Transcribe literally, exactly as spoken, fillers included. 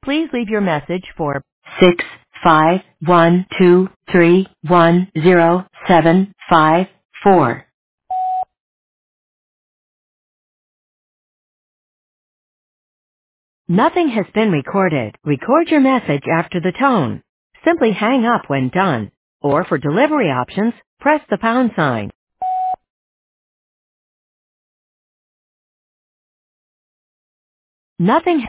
Please leave your message for six five one two three one zero seven five four. Nothing has been recorded. Record your message after the tone. Simply hang up when done. Or for delivery options, press the pound sign. Nothing